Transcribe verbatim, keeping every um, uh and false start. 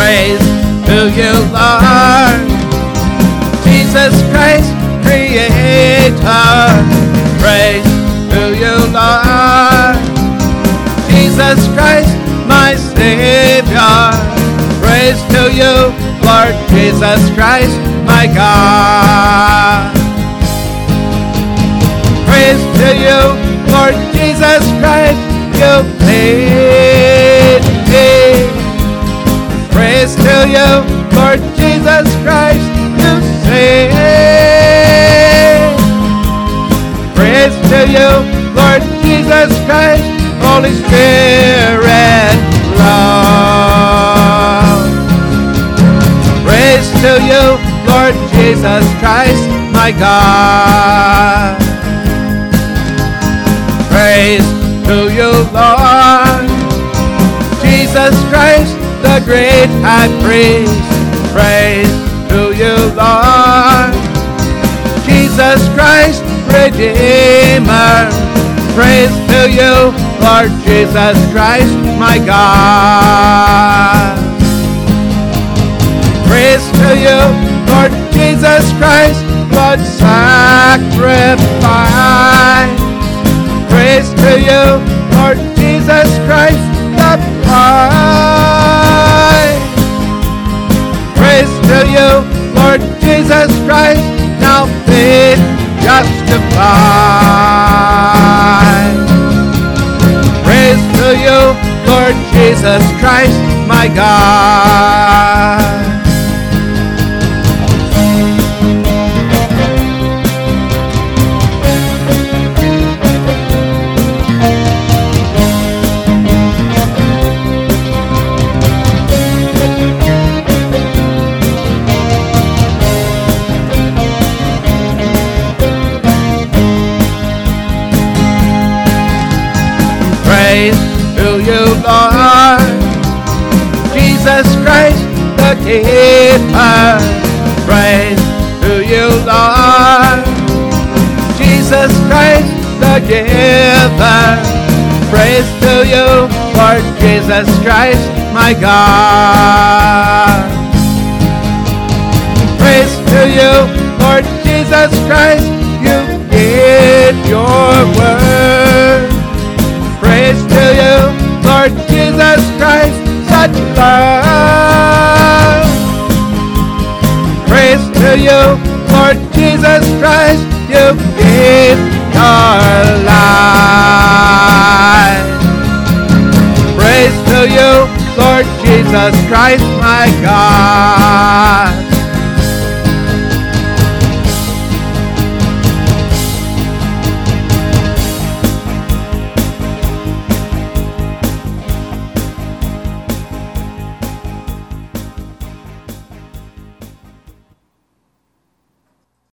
Praise to you, Lord. Jesus Christ, Creator. Praise to you, Lord. Jesus Christ, my Savior. Praise to you, Lord Jesus Christ, my God. Praise to you, Lord Jesus Christ, you paid me. Praise to you, Lord Jesus Christ, you saved. Praise to you, Lord Jesus Christ, Holy Spirit, love. Praise to you, Lord Jesus Christ, my God. Praise to you, Lord Jesus Christ, the great high priest. Praise to you, Lord Jesus Christ, Redeemer. Praise to you, Lord Jesus Christ, my God. Praise to you, Lord Jesus Christ, blood sacrifice. Praise to you, Lord Jesus Christ, the price. Praise to you, Lord Jesus Christ, now faith justified. Praise to you, Lord Jesus Christ, my God. Praise to you, Lord Jesus Christ, the Keeper. Praise to you, Lord Jesus Christ, the Giver. Praise to you, Lord Jesus Christ, my God. Praise to you, Lord Jesus Christ, you give your word. Praise to you, Lord Jesus Christ, such love. Praise to you, Lord Jesus Christ, you gave your life. Praise to you, Lord Jesus Christ, my God.